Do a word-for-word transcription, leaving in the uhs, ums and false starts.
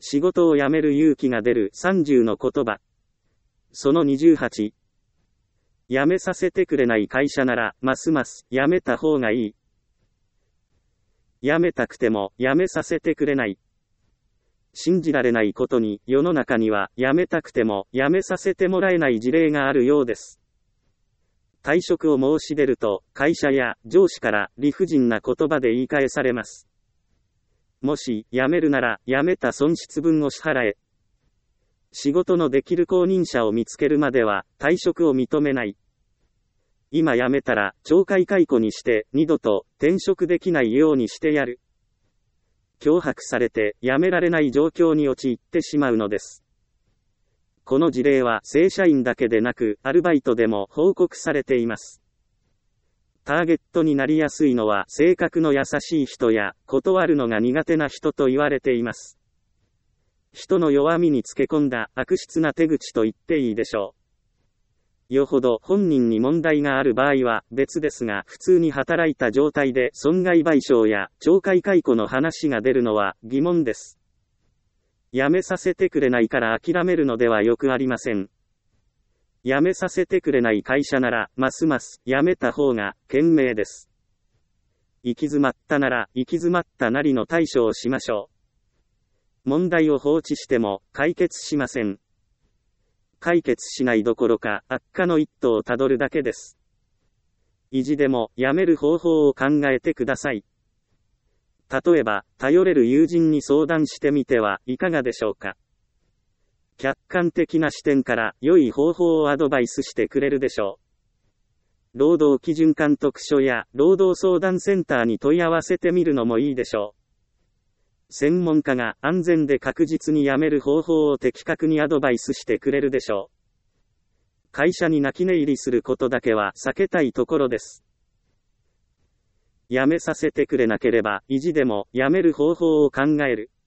仕事を辞める勇気が出るさんじゅうの言葉。そのにじゅうはち。辞めさせてくれない会社なら、ますます辞めた方がいい。辞めたくても辞めさせてくれない。信じられないことに、世の中には辞めたくても辞めさせてもらえない事例があるようです。退職を申し出ると、会社や上司から理不尽な言葉で言い返されます。もし辞めるなら、辞めた損失分を支払え。仕事のできる後任者を見つけるまでは退職を認めない。今辞めたら懲戒解雇にして二度と転職できないようにしてやる。脅迫されて辞められない状況に陥ってしまうのです。この事例は正社員だけでなくアルバイトでも報告されています。ターゲットになりやすいのは性格の優しい人や断るのが苦手な人と言われています。人の弱みにつけ込んだ悪質な手口と言っていいでしょう。よほど本人に問題がある場合は別ですが、普通に働いた状態で損害賠償や懲戒解雇の話が出るのは疑問です。辞めさせてくれないから諦めるのではよくありません。辞めさせてくれない会社なら、ますます辞めた方が賢明です。行き詰まったなら、行き詰まったなりの対処をしましょう。問題を放置しても解決しません。解決しないどころか悪化の一途をたどるだけです。意地でも辞める方法を考えてください。例えば、頼れる友人に相談してみてはいかがでしょうか。客観的な視点から良い方法をアドバイスしてくれるでしょう。労働基準監督署や労働相談センターに問い合わせてみるのもいいでしょう。専門家が安全で確実に辞める方法を的確にアドバイスしてくれるでしょう。会社に泣き寝入りすることだけは避けたいところです。辞めさせてくれなければ意地でも辞める方法を考える。